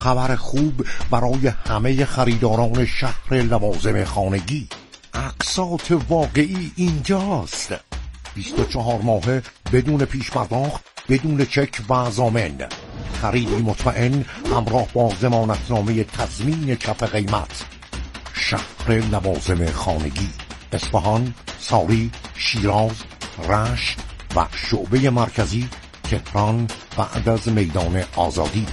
خبر خوب برای همه خریداران شهر لوازم خانگی. اقساط واقعی اینجاست. 24 ماهه بدون پیش پرداخت، بدون چک و ضامن. خریدی مطمئن همراه با ضمانتنامه تضمین کف قیمت. شهر لوازم خانگی، اصفهان، ساری، شیراز، رشت و شعبه مرکزی تهران بعد از میدان آزادی.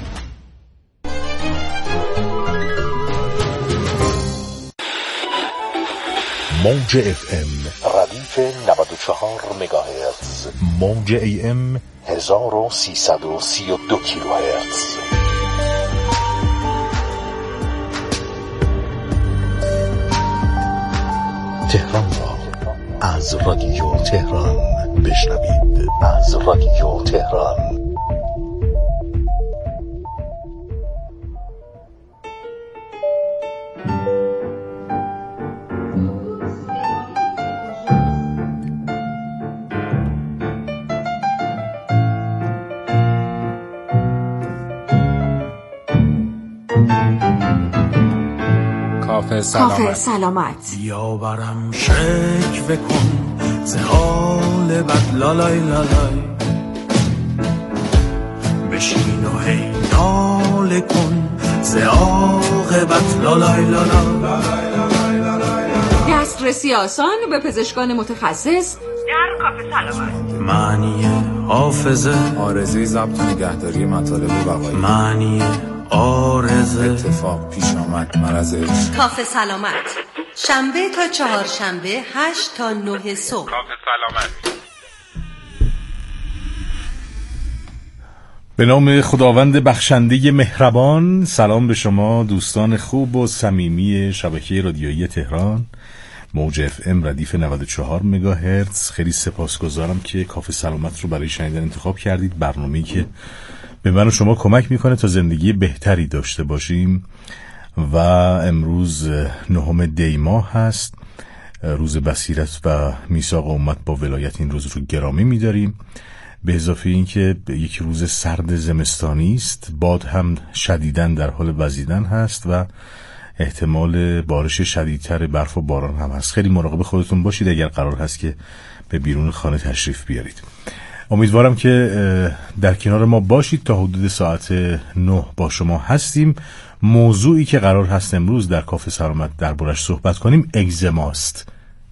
موج اف ام ردیف 94 مگاهرتز، موج ای ام 1332 کیلوهرتز. تهران را از رادیو تهران بشنوید. از رادیو تهران. کافه سلامت. یا برم شکوه کن ز حال بد لالای لالای، بشین و هی ناله کن ز عاقبت لالای لالای. دسترسی آسان به پزشکان متخصص در کافه سلامت. معنی حافظه، آرزوی ضبط نگهداری مطالب بقایی، معنی آرزه، اتفاق پیش آمد مرض عشق. کافه سلامت، شنبه تا چهارشنبه 8 تا 9 صبح. کافه سلامت. به نام خداوند بخشنده مهربان. سلام به شما دوستان خوب و صمیمی شبکه رادیویی تهران، موج اف ام ردیف 94 مگاهرتز. خیلی سپاسگزارم که کافه سلامت رو برای شنیدن انتخاب کردید. برنامه‌ای که به من و شما کمک میکنه تا زندگی بهتری داشته باشیم. و امروز 9 دی ماه هست، روز بصیرت و میثاق امت با ولایت. این روز رو گرامی میداریم. به اضافه این که یک روز سرد زمستانی است، باد هم شدیداً در حال وزیدن هست و احتمال بارش شدیدتر، برف و باران هم هست. خیلی مراقب خودتون باشید اگر قرار هست که به بیرون خانه تشریف بیارید. امیدوارم که در کنار ما باشید. تا حدود ساعت 9 با شما هستیم. موضوعی که قرار هست امروز در کافه سلامت دربارش صحبت کنیم اگزماست.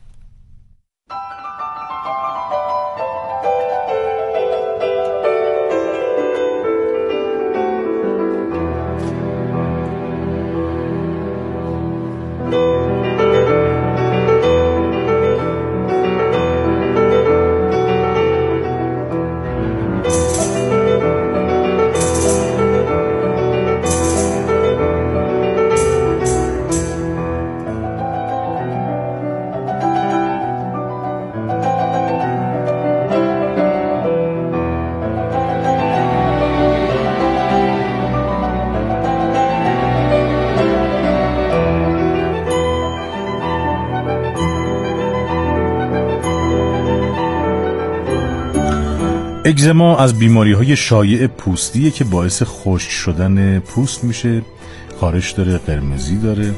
اگزما از بیماری‌های شایع پوستیه که باعث خشک شدن پوست میشه. خارش داره، قرمزی داره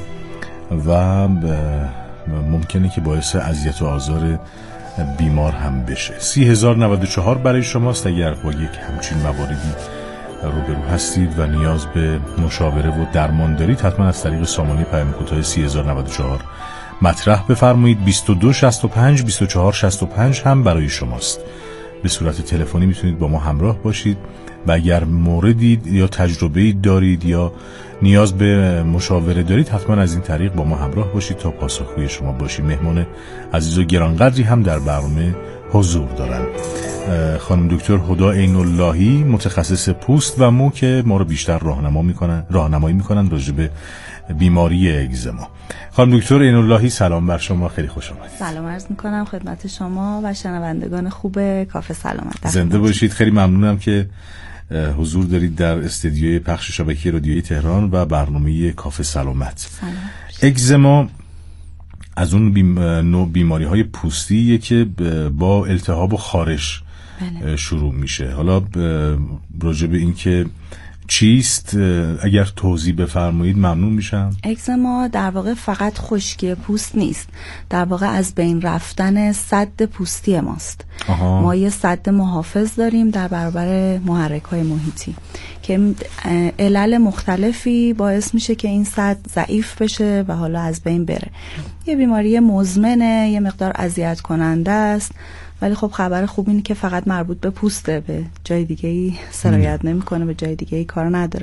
و ممکنه که باعث اذیت و آزار بیمار هم بشه. 30,094 برای شماست اگر با یک همچین مواردی روبرو هستید و نیاز به مشاوره و درمان دارید. حتما از طریق سامانه پیام کوتاه 30,094 مطرح بفرمایید. 2265 2465 هم برای شماست. به صورت تلفنی میتونید با ما همراه باشید و اگر موردی یا تجربه‌ای دارید یا نیاز به مشاوره دارید حتما از این طریق با ما همراه باشید تا پاسخگوی شما باشیم. مهمان عزیز و گرانقدری هم در برنامه حضور دارن، خانم دکتر هدا عین اللهی، متخصص پوست و مو که ما رو بیشتر راهنمایی میکنن راجع به بیماری اگزما. خانم دکتر عین اللهی سلام بر شما، خیلی خوش آمدید. سلام عرض میکنم خدمت شما و شنوندگان خوب کافه سلامت. زنده باشید. خیلی ممنونم که حضور دارید در استدیوی پخش شبکه رادیویی تهران و برنامه کافه سلامت. اگزما از اون نوع بیماری‌های پوستیه که با التهاب و خارش شروع میشه. حالا راجع به این که چیست؟ اگر توضیح بفرمایید ممنون میشم. اگزما در واقع فقط خشکی پوست نیست، در واقع از بین رفتن سد پوستی ماست. ما یه سد محافظ داریم در برابر محرک‌های محیطی که علل مختلفی باعث میشه که این سد ضعیف بشه و حالا از بین بره. یه بیماری مزمنه، یه مقدار اذیت کننده است، ولی خب خبر خوب اینه که فقط مربوط به پوسته، به جای دیگه‌ای سرایت نمی‌کنه، به جای دیگه‌ای کار نداره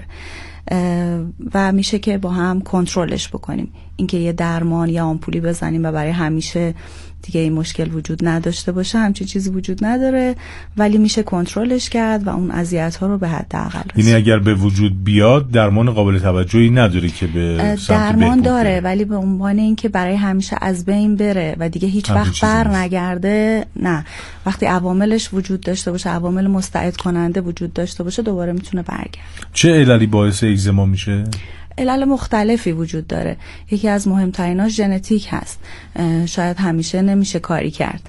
و میشه که با هم کنترلش بکنیم. اینکه یه درمان یا آمپولی بزنیم و برای همیشه دیگه این مشکل وجود نداشته باشه، همچین چیزی وجود نداره، ولی میشه کنترلش کرد و اون اذیت‌ها رو به حداقل رسوند. یعنی اگر به وجود بیاد درمان قابل توجهی نداره که به سمت درمان داره، ولی به عنوان اینکه برای همیشه از بین بره و دیگه هیچ وقت بر نگرده، نه. وقتی عواملش وجود داشته باشه، عوامل مستعد کننده وجود داشته باشه، دوباره میتونه برگرده. چه عللی باعث اگزما میشه؟ علل مختلفی وجود داره. یکی از مهمتریناش ژنتیک هست. شاید همیشه نمیشه کاری کرد.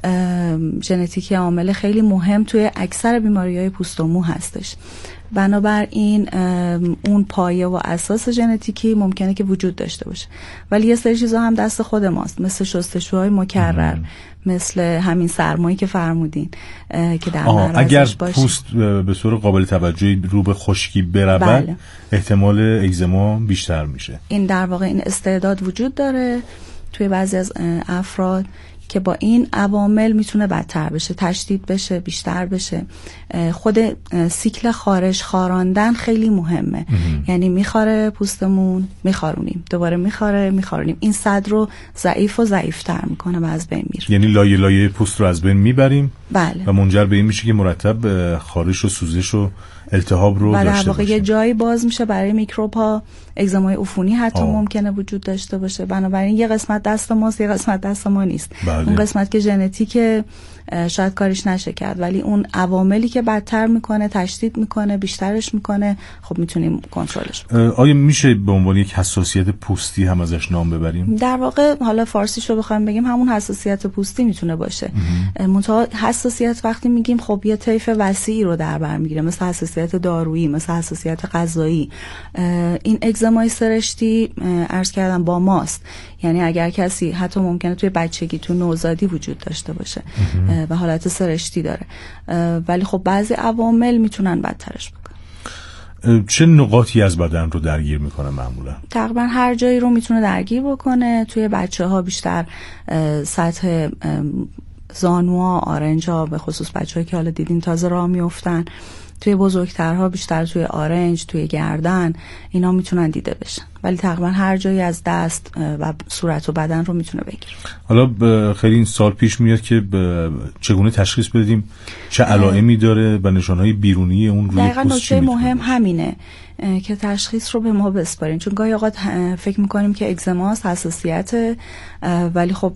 ژنتیک عامل خیلی مهم توی اکثر بیماری‌های پوست و مو هستش. بنابراین اون پایه و اساس ژنتیکی ممکنه که وجود داشته باشه، ولی یه سری چیزا هم دست خود ماست، مثل شستشوهای مکرر، مثل همین سرمایی که فرمودین که در اگر پوست به صورت قابل توجهی رو به خشکی برود، بله، احتمال اگزما بیشتر میشه. این در واقع این استعداد وجود داره توی بعضی از افراد که با این عوامل میتونه بدتر بشه، تشدید بشه، بیشتر بشه. خود سیکل خارش خاراندن خیلی مهمه. یعنی میخاره پوستمون، میخارونیم، دوباره میخاره، میخارونیم. این سد رو ضعیف و ضعیفتر میکنه و از بین میره. یعنی لایه لایه پوست رو از بین میبریم، بله، و منجر به این میشه که مرتب خارش و سوزش و التهاب رو داشته باشه. و در واقع یه جایی باز میشه برای میکروب‌ها. اگزمای عفونی حتی ممکنه وجود داشته باشه. بنابراین یه قسمت دست ماست، یه قسمت دست ما نیست. بله. اون قسمت که ژنتیک شاید کاریش نشه کرد، ولی اون عواملی که بدتر میکنه، تشدید میکنه، بیشترش میکنه، خب میتونیم کنترلش بکنیم. آیا میشه به عنوان یک حساسیت پوستی هم ازش نام ببریم؟ در واقع حالا فارسیش رو بخوایم بگیم همون حساسیت پوستی میتونه باشه. منتها حساسیت وقتی میگیم خب یه طیف وسیعی رو در بر میگیره، مثل حساسیت دارویی، مثل حساسیت غذایی. این اگزمای سرشتی عرض کردم با ماست. یعنی اگر کسی حتی ممکنه توی بچگی، تو نوزادی وجود داشته باشه و حالت سرشتی داره، ولی خب بعضی عوامل میتونن بدترش بکنن. چه نقاطی از بدن رو درگیر میکنه معمولا؟ تقریبا هر جایی رو میتونه درگیر بکنه. توی بچه‌ها بیشتر سطح زانوها، آرنج‌ها، به خصوص بچه‌هایی که حالا دیدین تازه راه میافتن. توی بزرگترها بیشتر توی آرنج، توی گردن، اینا میتونن دیده بشن، ولی تقریبا هر جایی از دست و صورت و بدن رو میتونه بگیره. حالا خیلی این سال پیش میاد که چگونه تشخیص بدیم، چه علائمی داره و نشانهای بیرونی اون روی پوست. دقیقاً نکته مهم همینه که تشخیص رو به ما بسپارین، چون گاهی اوقات فکر میکنیم که اگزماست، حساسیت، ولی خب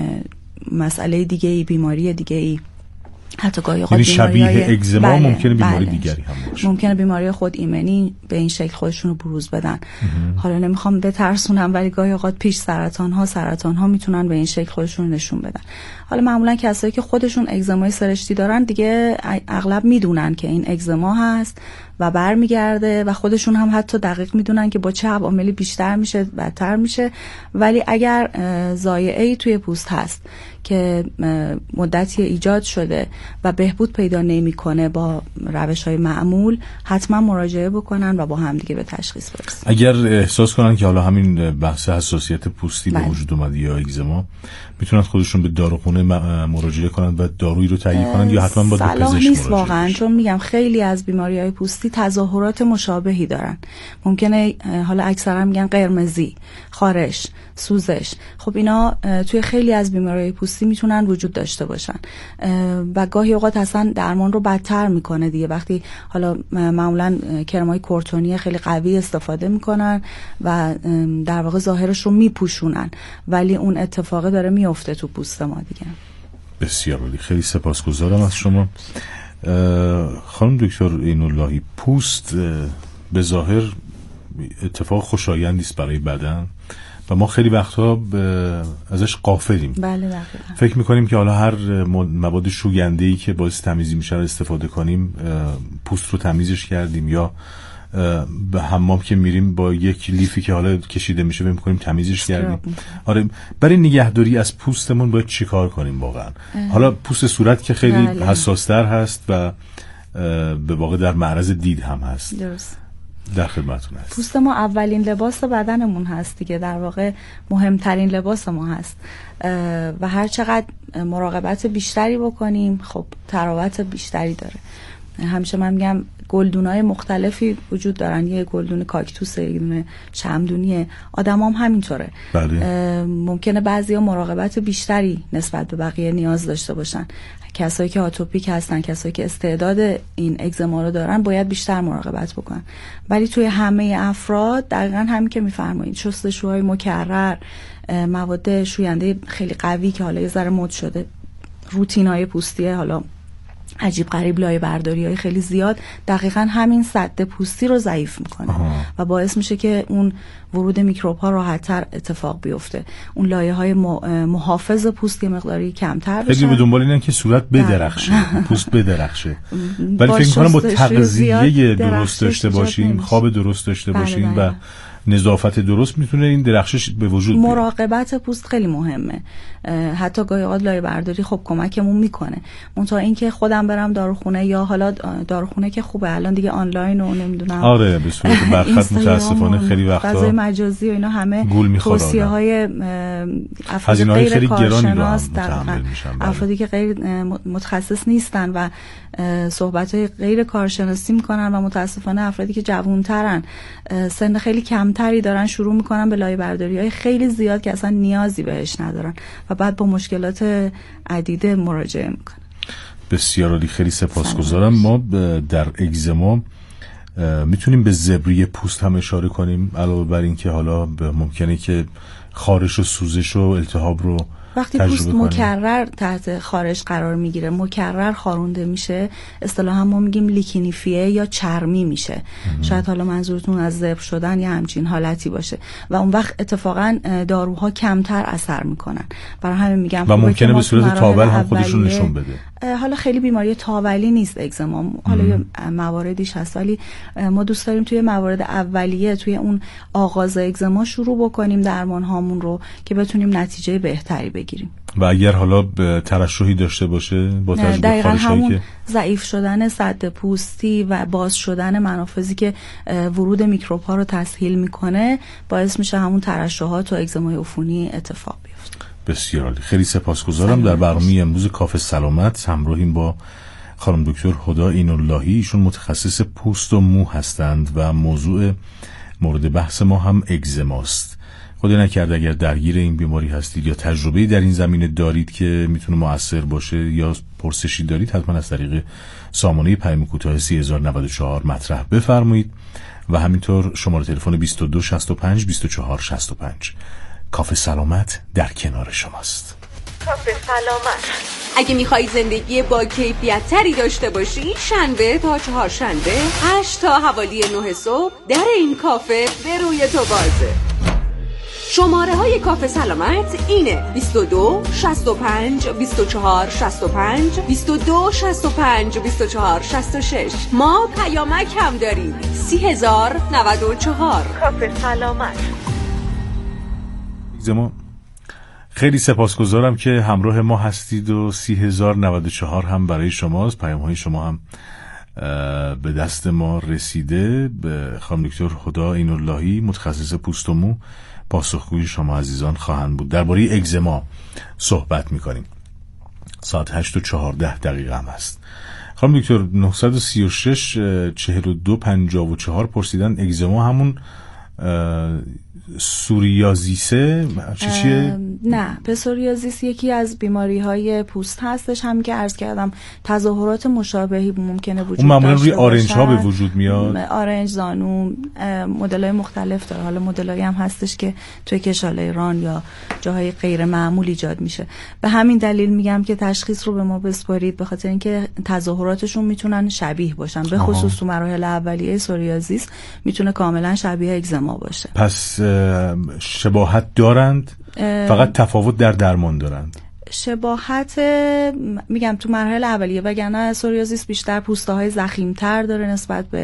مسئله دیگه‌ای، بیماری دیگه‌ای، حتی گاهی اوقات شبیه اگزما ممکنه بیماری دیگری هم باشه. ممکنه بیماری خود ایمنی به این شکل خودشون رو بروز بدن. حالا نمیخوام بترسونم، ولی گاهی اوقات پیش سرطان ها میتونن به این شکل خودشون نشون بدن. حالا معمولا کسایی که خودشون اگزمای سرشتی دارن دیگه اغلب میدونن که این اگزما هست و برمیگرده و خودشون هم حتی دقیق میدونن که با چه عواملی بیشتر میشه، بدتر میشه. ولی اگر ضایعه‌ای توی پوست هست که مدتی ایجاد شده و بهبود پیدا نمیکنه با روش‌های معمول، حتما مراجعه بکنن و با هم دیگه به تشخیص برسن. اگر احساس کنن که حالا همین بحث حساسیت پوستی به وجود اومده یا اگزما، میتونن خودشون به داروخونه مراجعه کنن و دارویی رو تهیه کنن یا حتما باید به پزشک مراجعه نیست واقعا، چون میگم خیلی از بیماری‌های پوستی تظاهرات مشابهی دارن. ممکنه حالا اکثرا میگن قرمزی، خارش، سوزش. خب اینا توی خیلی از بیماری‌های پوستی میتونن وجود داشته باشن و گاهی اوقات اصلا درمان رو بدتر میکنه دیگه. وقتی حالا معمولا کرمای کورتونی خیلی قوی استفاده میکنن و در واقع ظاهرش رو میپوشونن، ولی اون اتفاق داره میفته تو پوست ما دیگه. بسیار عالی، خیلی سپاسگزارم از شما خانم دکتر عین‌اللهی. پوست به ظاهر اتفاق خوشایندی است برای بدن و ما خیلی وقتها ازش غافلیم. بله. فکر میکنیم که حالا هر مواد شوینده‌ای که باعث تمیزی میشه استفاده کنیم، پوست رو تمیزش کردیم یا به حمام که میریم با یک لیفی که حالا کشیده میشه بهم کنیم تمیزش کردیم. آره، برای نگهداری از پوستمون باید چیکار کنیم واقعا؟ حالا پوست صورت که خیلی حساس‌تر هست و به واقع در معرض دید هم هست. درست. در خدمتتون هست. پوست ما اولین لباس بدنمون هست دیگه، در واقع مهمترین لباس ما هست و هر چقدر مراقبت بیشتری بکنیم خب تراوت بیشتری داره. همیشه من میگم گلدونای مختلفی وجود دارن، یه گلدون کاکتوسه، یه دونه شمعدونیه، آدم هم همینطوره. بله. ممکنه بعضیا مراقبت بیشتری نسبت به بقیه نیاز داشته باشن. کسایی که آتوپیک هستن، کسایی که استعداد این اگزما رو دارن باید بیشتر مراقبت بکنن. ولی توی همه افراد دقیقاً همین که میفرمایید، شستشوهای مکرر، مواد شوینده خیلی قوی که حالا یه ذره مد شده، روتینای پوستیه، حالا عجیب غریب لایه برداری های خیلی زیاد، دقیقاً همین سد پوستی رو ضعیف میکنه و باعث میشه که اون ورود میکروب ها راحت‌تر اتفاق بیفته. اون لایه های محافظ پوست مقداری کمتر بشن. خیلی به دنبال اینن که صورت بدرخشه، پوست بدرخشه. ولی فکر می‌کنم با تغذیه درست داشته باشیم، خواب درست داشته باشیم و نظافت درست میتونه این درخشش به وجود بیاد. مراقبت پوست خیلی مهمه. حتی گاهی اوقات لایه برداری خب کمکمون میکنه. منتها اینکه خودم برم داروخونه یا حالا داروخونه که خوبه الان دیگه آنلاین و نمیدونم، آره به صورت برخط متاسفانه خیلی وقتا فضای مجازی و اینا همه توصیه‌های افراد غیر کارشناس، افرادی که غیر متخصص نیستن و صحبت‌های غیر کارشناسی میکنن و متاسفانه افرادی که جوان‌ترن، سن خیلی کمتری دارن، شروع میکنن به لایه برداری‌های خیلی زیاد که اصلا نیازی بهش ندارن و بعد با مشکلات عدیده مراجعه میکنن. بسیار عالی، خیلی سپاسگزارم. ما در اگزما میتونیم به زبری پوست هم اشاره کنیم، علاوه بر این که حالا ممکنه که خارش و سوزش و التهاب رو وقتی پوست مکرر تحت خارش قرار میگیره، مکرر خارونده میشه، اصطلاحا ما میگیم لیکینیفیه یا چرمی میشه. شاید حالا منظورتون از زبر شدن یا همچین حالتی باشه و اون وقت اتفاقا داروها کمتر اثر میکنن. برای همین میگم و ممکنه به صورت تاول هم خودشون نشون بده. حالا خیلی بیماری تاولی نیست اگزما، حالا یه مواردیش هست، ولی ما دوست داریم توی موارد اولیه، توی اون آغاز اگزما شروع بکنیم درمان هامون رو که بتونیم نتیجه بهتری بگیریم. و اگر حالا ترشحی داشته باشه با توجه به خارش‌هایی که ضعیف شدن سد پوستی و باز شدن منافذی که ورود میکروب ها رو تسهیل میکنه، باعث میشه همون ترشحات و اگزمای عفونی اتفاق بیفته. بسیار عالی، خیلی سپاسگزارم. در برنامه امروز کافه سلامت همراهیم با خانم دکتر هدی عین‌اللهی، ایشون متخصص پوست و مو هستند و موضوع مورد بحث ما هم اگزماست. خدا نکرده اگر درگیر این بیماری هستید یا تجربه‌ای در این زمینه دارید که میتونه مؤثر باشه یا پرسشی دارید، حتما از طریق سامانه پیام کوتاه 3094 مطرح بفرمایید و همینطور شماره تلفن 2265 2465. کافه سلامت در کنار شماست. کافه سلامت. اگه میخوایی زندگی با کیفیت تری داشته باشی، شنبه تا چهارشنبه 8 تا حوالی 9 صبح در این کافه به روی تو بازه. شماره های کافه سلامت اینه: 22 65 24 65 22 65 24 66. ما پیامک هم داریم: 30,094. کافه سلامت. خیلی سپاسگزارم که همراه ما هستید و 30,094 هم برای شماست. پیام های شما هم به دست ما رسیده. به خانم دکتر هدی عین‌اللهی متخصص پوست و مو پاسخگوی شما عزیزان خواهند بود. درباره اگزما صحبت میکنیم. ساعت 8:14 هم هست. خانم دکتر 936 42 54 پرسیدن اگزما همون سوریازیسه چیه؟ نه، پسوریازیس یکی از بیماری های پوست هستش، هم که عرض کردم تظاهرات مشابهی ممکنه وجود داشته باشه. اون معمولا روی آرنج ها به وجود میاد، آرنج، زانو، مدل های مختلف داره. حالا مدل هایی هم هستش که توی کشال ایران یا جاهای غیر معمول ایجاد میشه. به همین دلیل میگم که تشخیص رو به ما بسپارید، به خاطر اینکه تظاهراتشون میتونن شبیه باشن، به خصوص تو مراحل اولیه سوریازیس میتونه کاملا شبیه اگزما باشه. پس شباهت دارند، فقط تفاوت در درمان دارند. شباهت میگم تو مراحل اولیه، وگرنه سوریازیس بیشتر پوسته های ضخیم‌تر داره نسبت به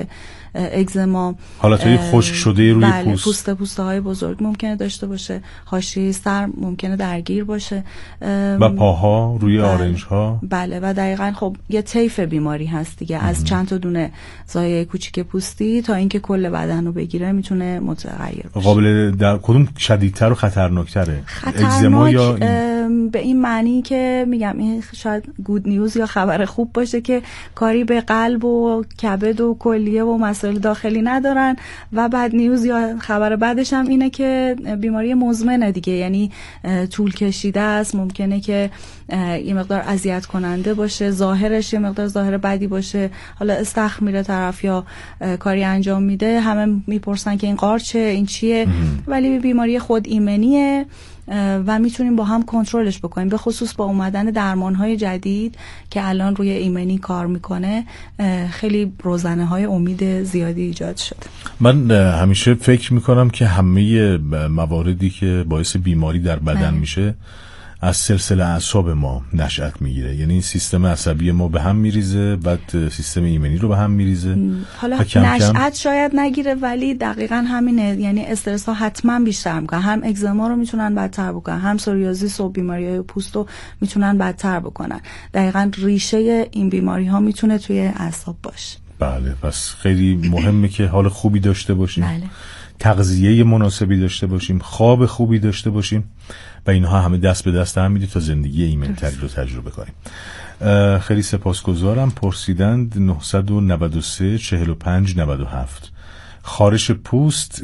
اگزما، حالتهای خشک شده روی بله، پوست، پوسته های بزرگ ممکنه داشته باشه، حاشیه سر ممکنه درگیر باشه و پاها روی بله. آرنج ها. بله و دقیقاً خب یه طیف بیماری هست دیگه، از چند تا دونه زایه کوچیک پوستی تا اینکه کل بدن رو بگیره میتونه متغیر باشه. قابل در کدوم شدیدتر و خطرناکتره؟ اگزما یا به این معنی که میگم این شاید گود نیوز یا خبر خوب باشه که کاری به قلب و کبد و کلیه و مسائل داخلی ندارن، و بد نیوز یا خبر بعدش هم اینه که بیماری مزمنه دیگه، یعنی طول کشیده است، ممکنه که یه مقدار اذیت کننده باشه، ظاهرش یه مقدار ظاهر بدی باشه، حالا استخر میره طرف یا کاری انجام میده، همه میپرسن که این قارچه، این چیه، ولی بیماری خود ایمنیه و میتونیم با هم کنترلش بکنیم، به خصوص با اومدن درمانهای جدید که الان روی ایمنی کار میکنه خیلی روزنه‌های امید زیادی ایجاد شده. من همیشه فکر میکنم که همه مواردی که باعث بیماری در بدن میشه از سلسله اعصاب ما نشأت میگیره، یعنی سیستم عصبی ما به هم میریزه، بعد سیستم ایمنی رو به هم میریزه. حالا نشأت شاید نگیره ولی دقیقاً همینه، یعنی استرس ها حتما بیشتر میکنن، هم اگزما رو میتونن بدتر بکنن، هم سوریازیس و بیماری‌های پوست رو میتونن بدتر بکنن. دقیقاً ریشه این بیماری ها میتونه توی اعصاب باشه. بله، پس خیلی مهمه که حال خوبی داشته باشیم. بله. تغذیه مناسبی داشته باشیم، خواب خوبی داشته باشیم و اینها همه دست به دست هم میده تا زندگی ایمن‌تری رو تجربه کنیم. خیلی سپاسگزارم. پرسیدند 993 45 97 خارش پوست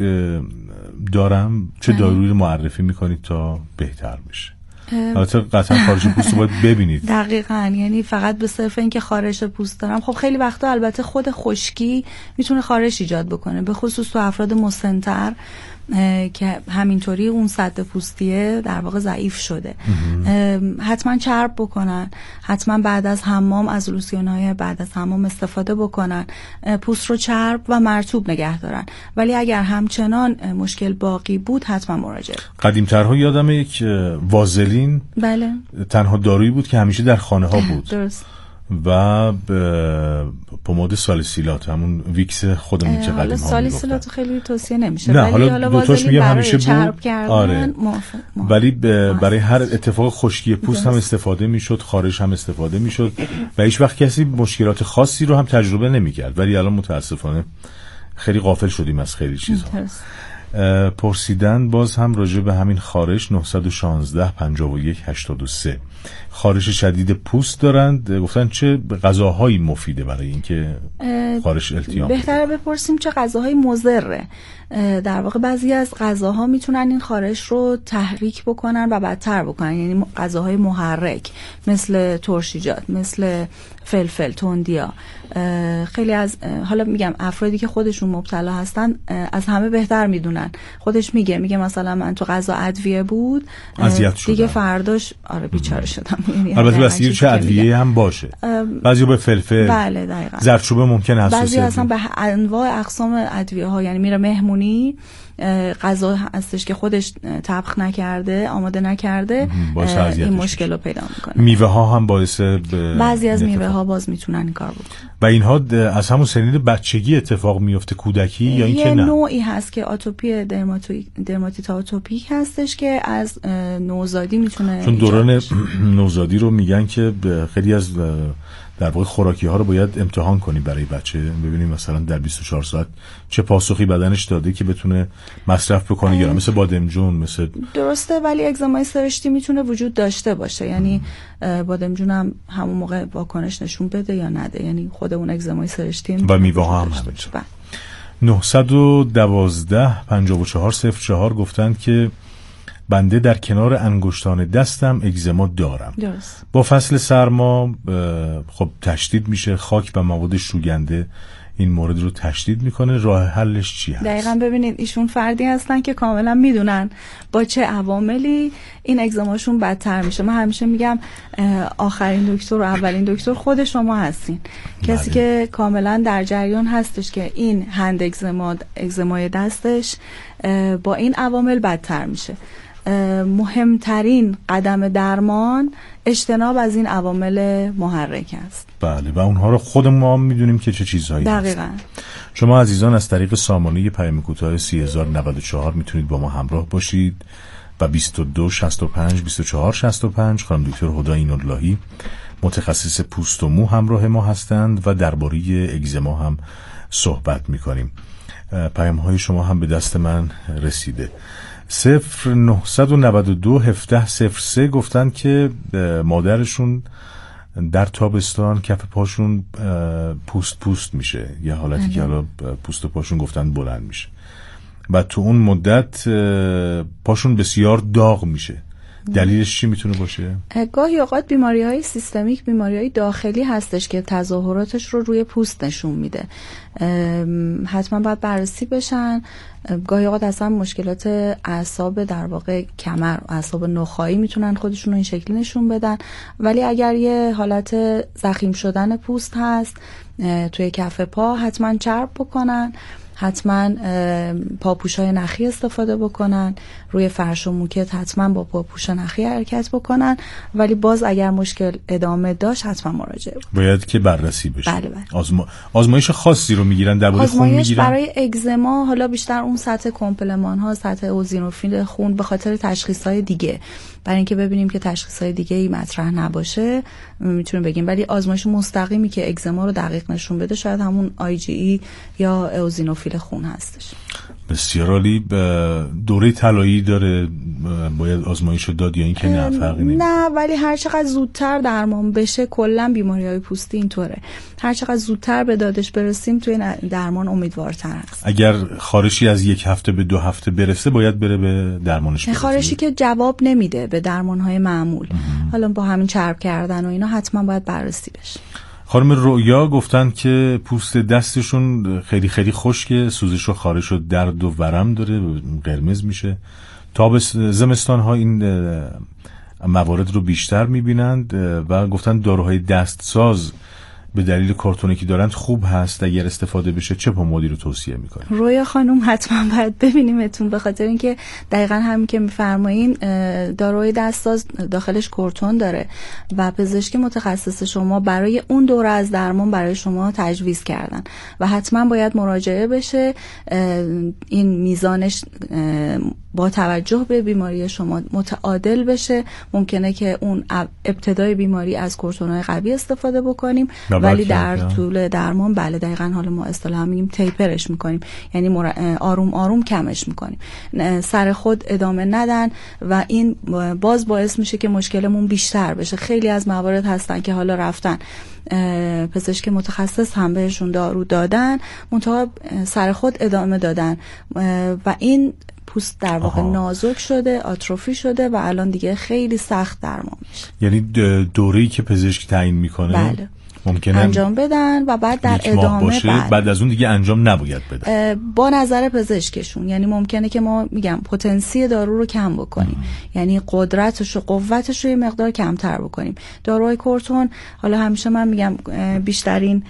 دارم، چه دارویی رو معرفی میکنید تا بهتر بشه؟ البته قطعا خارش پوست رو باید ببینید. دقیقاً، یعنی فقط به صرف اینکه خارش پوست دارم، خب خیلی وقتا البته خود خشکی میتونه خارش ایجاد بکنه، به خصوص تو افراد مسن‌تر که همینطوری اون سد پوستیه در واقع ضعیف شده. حتما چرب بکنن، حتما بعد از حمام از لوسیون‌های بعد از حمام استفاده بکنن، پوست رو چرب و مرطوب نگه دارن. ولی اگر همچنان مشکل باقی بود حتما مراجعه. قدیم‌ترها یادم یک وازلین بله تنها دارویی بود که همیشه در خانه ها بود. درست. و پماد سالیسیلات، همون ویکس خودمون که قدیم ها سالیسیلات خیلی توصیه نمیشه، نه، ولی حالا دوتاش میگم همیشه بود. آره. ولی برای هر اتفاق خشکی پوست هم استفاده میشد، خارش هم استفاده میشد و هیچ وقت کسی مشکلات خاصی رو هم تجربه نمیکرد. ولی الان متاسفانه خیلی غافل شدیم از خیلی چیزها. پرسیدن باز هم راجع به همین خارش 916 51 83 خارش شدید پوست دارند، گفتن چه غذاهایی مفیده برای اینکه خارش التیام بهتره بپرسیم چه غذاهایی مضره. در واقع بعضی از غذاها میتونن این خارش رو تحریک بکنن و بدتر بکنن، یعنی غذاهای محرک مثل ترشیجات، مثل فلفل، تندیا. خیلی از حالا میگم افرادی که خودشون مبتلا هستن از همه بهتر میدونن، خودش میگه مثلا من تو غذا ادویه بود دیگه فرداش آره بیچاره شدم. البته بسیار چه ادویه هم باشه، بعضی به فلفل، بله دقیقاً، زردچوبه ممکنه حساسیت، بعضی اصلا به انواع اقسام ادویه ها، یعنی میره مهمونی غذا هستش که خودش طبخ نکرده، آماده نکرده، این مشکل رو پیدا میکنه. میوه ها هم باعث بعضی از میوه ها باز میتونن این کار بکنن و اینها از همون سنین بچگی اتفاق میفته، کودکی یا اینکه نه؟ یه نوعی هست که آتوپی درماتیت آتوپیک هستش که از نوزادی میتونه، چون دوران نوزادی رو میگن که خیلی از در واقع خوراکی ها رو باید امتحان کنی برای بچه، ببینیم مثلا در 24 ساعت چه پاسخی بدنش داده که بتونه مصرف بکنه یا مثل بادمجون مثل. درسته، ولی اگزمای سرشتی میتونه وجود داشته باشه، یعنی بادمجون هم همون موقع واکنش نشون بده یا نده، یعنی خود اون اگزمای سرشتی و میوه ها هم همینطور. 912 54 04 گفتند که بنده در کنار انگشتان دستم اگزما دارم. درست. با فصل سرما خب تشدید میشه، خاک و مواد شوینده این مورد رو تشدید میکنه، راه حلش چی هست؟ دقیقاً ببینید ایشون فردی هستن که کاملا میدونن با چه عواملی این اگزماشون بدتر میشه. من همیشه میگم آخرین دکتر و اولین دکتر خود شما هستین. بله. کسی که کاملا در جریان هستش که این هند اگزمای دستش با این عوامل بدتر میشه مهمترین قدم درمان اجتناب از این عوامل محرک است. بله، و اونها رو خود ما میدونیم که چه چیزهایی دقیقاً هست. شما عزیزان از طریق سامانه پیام کوتاه 3094 میتونید با ما همراه باشید و 22 65 24 65 خانم دکتر هدی این‌اللهی متخصص پوست و مو همراه ما هستند و درباره اگزما هم صحبت میکنیم. پیام های شما هم به دست من رسیده. 0992 1703 گفتن که مادرشون در تابستان کف پاشون پوست میشه، یه حالتی که حالا پوست پاشون گفتن بلند میشه و تو اون مدت پاشون بسیار داغ میشه. دلیلش چی میتونه باشه؟ گاهی اوقات بیماری‌های سیستمیک، بیماری‌های داخلی هستش که تظاهراتش رو روی پوست نشون میده. حتما باید بررسی بشن. گاهی اوقات اصلا مشکلات اعصاب در واقع کمر، اعصاب نخاعی میتونن خودشون رو این شکلی نشون بدن، ولی اگر یه حالت ضخیم شدن پوست هست توی کف پا حتما چرب بکنن، حتما پاپوش‌های نخی استفاده بکنن، روی فرش و موکت حتما با پاپوش نخی حرکت بکنن، ولی باز اگر مشکل ادامه داشت حتما مراجعه بکنن. باید که بررسی بشه. بله. آزمایش خاصی رو میگیرن درباره خون میگیرن؟ برای اگزما حالا بیشتر اون سطح کمپلمان ها، سطح اوزینوفیل خون به خاطر تشخیص‌های دیگه، برای اینکه ببینیم که تشخیص‌های دیگه‌ای مطرح نباشه میتونیم بگیم، ولی آزمایش مستقیمی که اگزما رو دقیق نشون بده شاید همون IgE یا اوزینوفیل خون هستش. بسیار عالی. دوره طلایی داره باید آزمایشو داد یا اینکه نه فرقی نمیکنه؟ نه، ولی هر چقدر زودتر درمان بشه، کلا بیماری‌های پوستی اینطوره، هر چقدر زودتر به دادش برسیم توی درمان امیدوارتر هست. اگر خارشی از 1 هفته به 2 هفته برسه باید بره به درمانش برسه. خارشی که جواب نمیده به درمان‌های معمول، حالا با همین چرب کردن و اینا حتما باید بررسی بشه. خانم رؤیا گفتن که پوست دستشون خیلی خیلی خشکه، سوزش و خارش و درد و ورم داره، قرمز میشه. زمستان ها این موارد رو بیشتر میبینند و گفتن داروهای دستساز به دلیل کارتونیکی دارند خوب هست، اگر استفاده بشه چه پمادی رو توصیه میکنید؟ رویا خانم حتما باید ببینیمتون، به خاطر اینکه دقیقاً همین که میفرمایین داروهای دستساز داخلش کورتون داره و پزشک متخصص شما برای اون دوره از درمان برای شما تجویز کردن و حتما باید مراجعه بشه. این میزانش با توجه به بیماری شما متعادل بشه. ممکنه که اون ابتدای بیماری از کورتون‌های قوی استفاده بکنیم ولی در طول درمان بله دقیقاً حالا ما اصطلاحاً میگیم تیپرش میکنیم، یعنی آروم آروم کمش میکنیم، سر خود ادامه ندن و این باز باعث میشه که مشکلمون بیشتر بشه. خیلی از موارد هستن که حالا رفتن پزشک متخصص هم بهشون دارو دادن منتها سر خود ادامه دادن و این پوست در واقع نازک شده، آتروفی شده و الان دیگه خیلی سخت درمان میشه. یعنی دوره‌ای که پزشک تعیین میکنه بله ممکنه انجام بدن و بعد در ادامه بعد از اون دیگه انجام نباید بدن با نظر پزشکشون. یعنی ممکنه که ما میگم پتانسیل دارو رو کم بکنیم، یعنی قدرتش و قوتش رو یه مقدار کمتر بکنیم. داروهای کورتون حالا همیشه من میگم بیشترین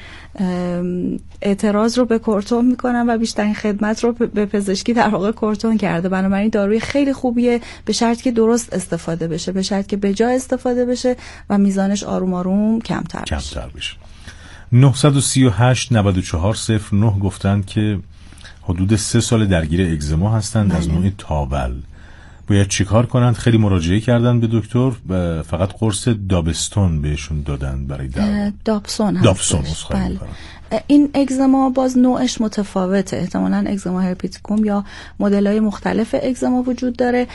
اعتراض رو به کورتون میکنم و بیشترین خدمت رو به پزشکی در واقع کورتون کرده، بنابراین داروی خیلی خوبیه به شرط که درست استفاده بشه، به شرط که به جا استفاده بشه و میزانش آروم آروم کمتر بشه. 938 94 09 گفتن که حدود 3 سال درگیر اگزما هستند از نوع تاول. باید چیکار کنند؟ خیلی مراجعه کردن به دکتر، فقط قرص دابستون بهشون دادن برای درمان. دابسون بله. این اگزما باز نوعش متفاوته، احتمالاً اگزما هرپیتیکوم یا مدل‌های مختلف اگزما وجود داره.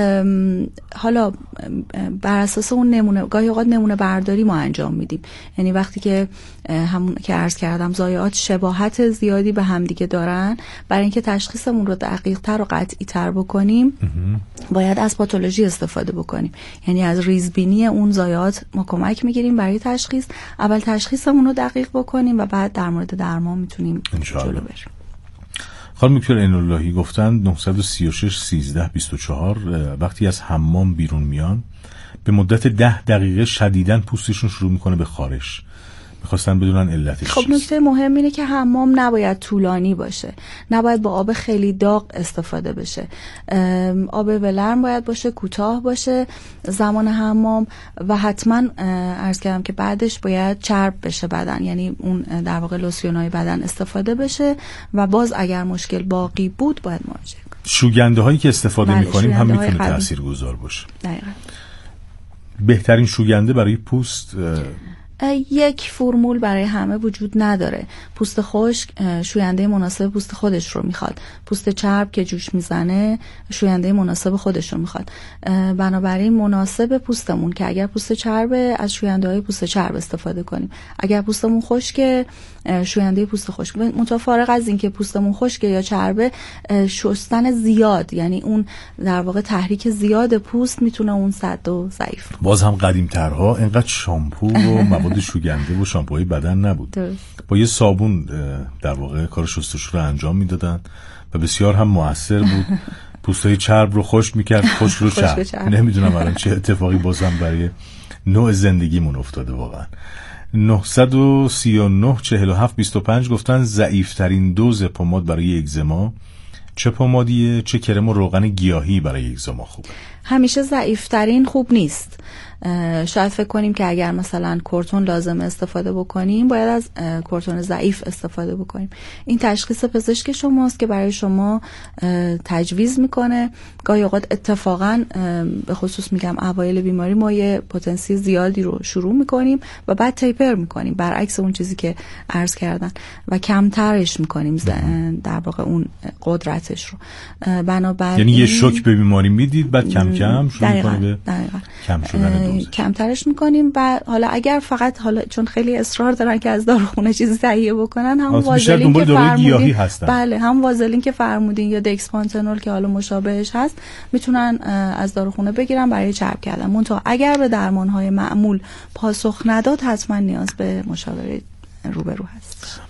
حالا بر اساس اون نمونه گاهی اوقات نمونه برداری ما انجام میدیم، یعنی وقتی که همون که عرض کردم ضایعات شباهت زیادی به همدیگه دارن، برای اینکه تشخیصمون رو دقیق‌تر و قطعی‌تر بکنیم باید از پاتولوژی استفاده بکنیم، یعنی از ریزبینی اون ضایعات ما کمک میگیریم برای تشخیص. اول تشخیصمون رو دقیق بکنیم و بعد در مورد درمان میتونیم جلو بریم. خانم دکتر این‌اللهی گفتن 936 13 24 وقتی از حمام بیرون میان به مدت 10 دقیقه شدیداً پوستشون شروع میکنه به خارش، میخواستن بدونن علتش خب چیست. نکته مهم اینه که حمام نباید طولانی باشه، نباید با آب خیلی داغ استفاده بشه، آب ولرم باید باشه، کوتاه باشه زمان حمام و حتما عرض کردم که بعدش باید چرب بشه بدن، یعنی اون در واقع لوسیونای بدن استفاده بشه و باز اگر مشکل باقی بود باید مراجعه کنیم. شوینده هایی که استفاده میکنیم هم میتونه تاثیرگذار باشه. دقیقاً. بهترین شوینده برای پوست یک فرمول برای همه وجود نداره. پوست خشک شوینده مناسب پوست خودش رو میخواد، پوست چرب که جوش میزنه شوینده مناسب خودش رو میخواد. بنابراین مناسب پوستمون که اگر پوست چربه از شوینده های پوست چرب استفاده کنیم، اگر پوستمون خشکه شوینده پوست خشک. متفارق از این که پوستمون خشکه یا چربه، شستن زیاد یعنی اون در واقع تحریک زیاد پوست میتونه اون سد و ضعیف. باز هم قدیم‌ترها اینقدر شامپو و مواد شوینده و شامپوهای بدن نبود. با یه صابون در واقع کار شستشو رو انجام میدادن و بسیار هم مؤثر بود. پوستای چرب رو خشک میکرد، خشک رو چرب. نمیدونم الان چه اتفاقی بازم برای نوع زندگیمون افتاده واقعا. 939 47 25 گفتن ضعیفترین دوز پماد برای اگزما چه پمادیه، چه کرم و روغن گیاهی برای اگزما خوبه؟ همیشه ضعیفترین خوب نیست. شاید فکر کنیم که اگر مثلا کورتون لازم استفاده بکنیم باید از کورتون ضعیف استفاده بکنیم. این تشخیص پزشک شماست که برای شما تجویز میکنه. گاهی اوقات اتفاقا به خصوص میگم اوایل بیماری ما یه پتانسیل زیادی رو شروع میکنیم و بعد تیپر میکنیم برعکس اون چیزی که عرض کردن و کمترش میکنیم در واقع اون قدرتش رو. بنابراین یعنی یه شوک به بیماری میدید بعد کم کم شروع میکنه به کم شدن دوز، کمترش میکنیم. و حالا اگر فقط حالا چون خیلی اصرار دارن که از داروخونه چیزی تهیه بکنن، هم وازلین که فرمودین، بله هم وازلین که فرمودین یا دکسپانتنول که حالا مشابهش هست میتونن از داروخونه بگیرن برای چرب کردن. منتها اگر به درمانهای معمول پاسخ نداد حتما نیاز به مشاوره روبرو هست.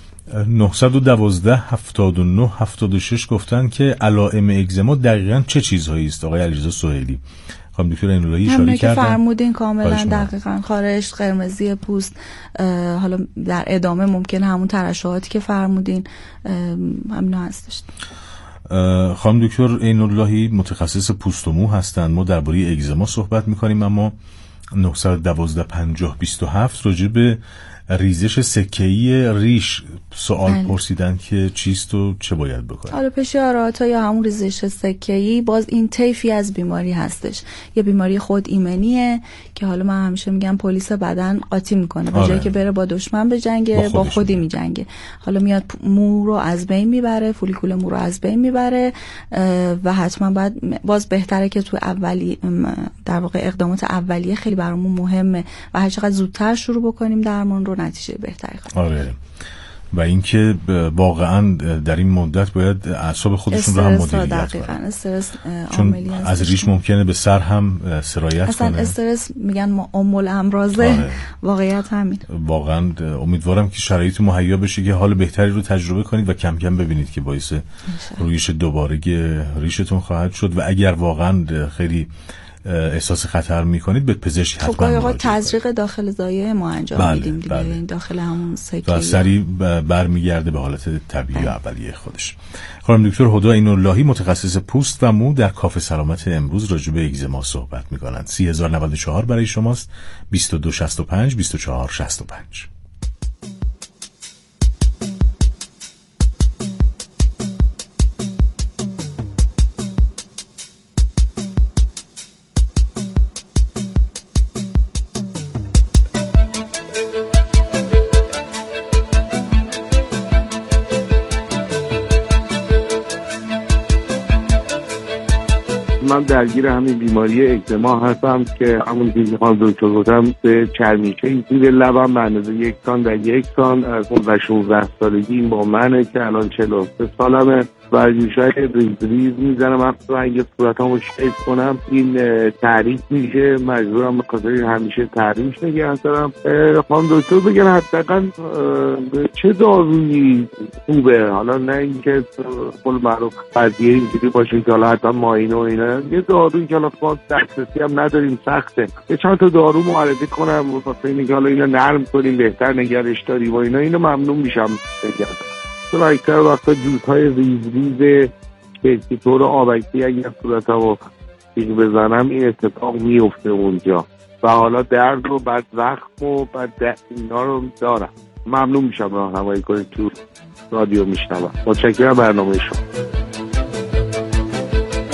912 79 76 گفتن که علائم اگزما دقیقاً چه چیزهایی است؟ آقای علیرضا سهیلی خانم دکتر اینولایی اشاره کردن. فرمودین کاملا دقیقاً. خارش، قرمزی پوست، حالا در ادامه ممکنه همون ترشحاتی که فرمودین همینا هستش. خانم دکتر اینولایی متخصص پوست و مو هستند. ما درباره اگزما صحبت می‌کنیم، اما 912 50 27 راجع به ریزش سکه‌ای ریش سوال پرسیدن که چیست و چه باید بکنیم. حالا پشیاراتا یا همون ریزش سکه‌ای باز این طیفی از بیماری هستش. یه بیماری خود ایمنیه که حالا من همیشه میگم پلیس بدن قاطی میکنه، به جایی که بره با دشمن بجنگه با خودی میجنگه. حالا میاد مو رو از بین میبره، فولیکول مو رو از بین میبره و حتما باید باز بهتره که تو اولی در واقع اقدامات اولیه خیلی برامون مهمه و هر چقدر زودتر شروع بکنیم درمان رو نتیجه بهتری خواهیم. آره. و اینکه واقعا در این مدت باید اعصاب خودشون رو هم مدیریت کنن. استرس چون از ریش ممکنه به سر هم سرایت کنه. اصلا استرس میگن ام الامراض. واقعیت همین. واقعا امیدوارم که شرایط مهیا بشه که حال بهتری رو تجربه کنید و کم کم ببینید که باعث رویش دوباره ریشتون خواهد شد و اگر واقعا خیلی احساس خطر میکنید به پزشک حتما مراجعه کنید. تزریق داخل ضایع ما انجام میدیم دیگه. این داخل همون سکه و سریع برمیگرده به حالت طبیعی و اولیه خودش. خانم دکتر هدی این‌اللهی متخصص پوست و مو در کافه سلامت امروز راجع به اگزما صحبت میکنند. 3094 برای شماست. 2265 2465. من درگیر همین بیماری اگزما هستم که همون چیزی که دکتر گفتم به چرمیچه زیر لبم به اندازه 1 سانت در 1 سانت از 16 سالگی با منه که الان 43 سالمه ورزش‌های ریز میزنم، وقتی اگه صورتامو شیپ کنم این تحریک میشه، مجبورم به خاطر همیشه تحریمش نگه دارم. خانم دکتر بگن حداقل چه دارویی خوبه، حالا نه اینکه قول معروف قضیه اینجوری باشه که حالا حتما ماینه و اینا، یه دارویی که حالا ما دسترسی هم نداریم سخته، یه چند تا دارو معرفی کنم واسه اینکه حالا اینو نرم کنیم بهتر نگرش داریم و اینا، اینو ممنون میشم بگم. چون اکثر وقتا جوزهای ریز که طور آبکی اگر صورتمو تیغ بزنم این اتفاق میفته اونجا و حالا درد و بعد زخم و بعد اینا رو دارم. ممنون میشم راهنمایی کنید، تو رادیو میشنوم. متشکرم برنامه شما.